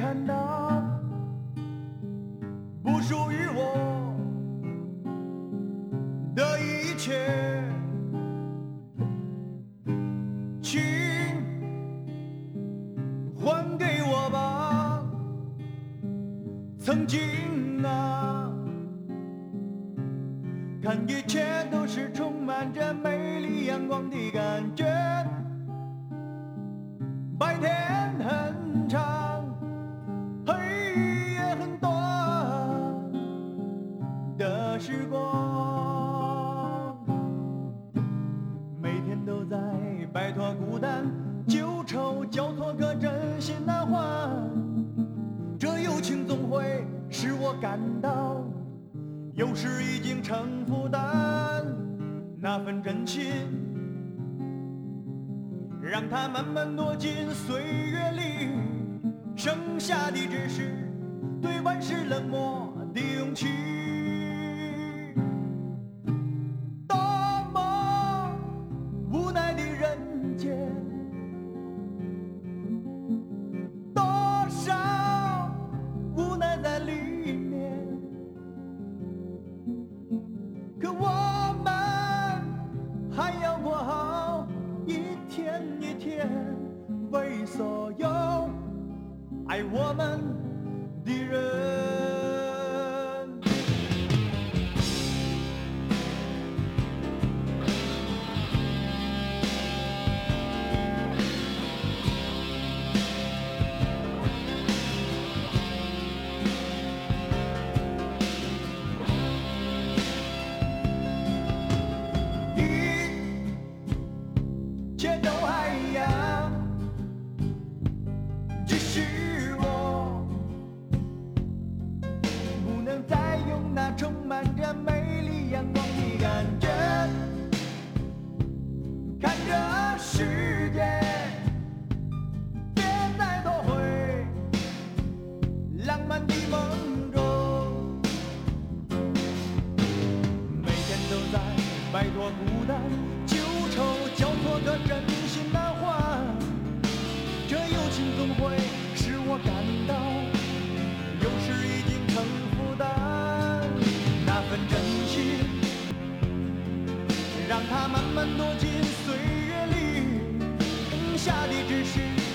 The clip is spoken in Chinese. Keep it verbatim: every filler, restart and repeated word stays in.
看到不属于我的一切，请还给我吧，曾经啊，看一切都是充满着美丽阳光的感觉。白天很长，黑夜很短的时光，每天都在摆脱孤单，旧愁交错，可真心难还。这友情总会使我感到，有时已经成负担，那份真心让它慢慢躲进岁月里，剩下的只是对万事冷漠的勇气。多么无奈的人间，多少无奈在里面，可我们还要过好一天一天，为所有爱我们的人。一切都还一样，只是我不能再用那充满着美丽阳光的感觉，看这世界别再夺回浪漫的梦中，每天都在摆脱孤单，旧愁交错，可真心难还。这友情总会使我感到，有时已经成负担，那份真心让它慢慢躲进岁月里，剩下的只是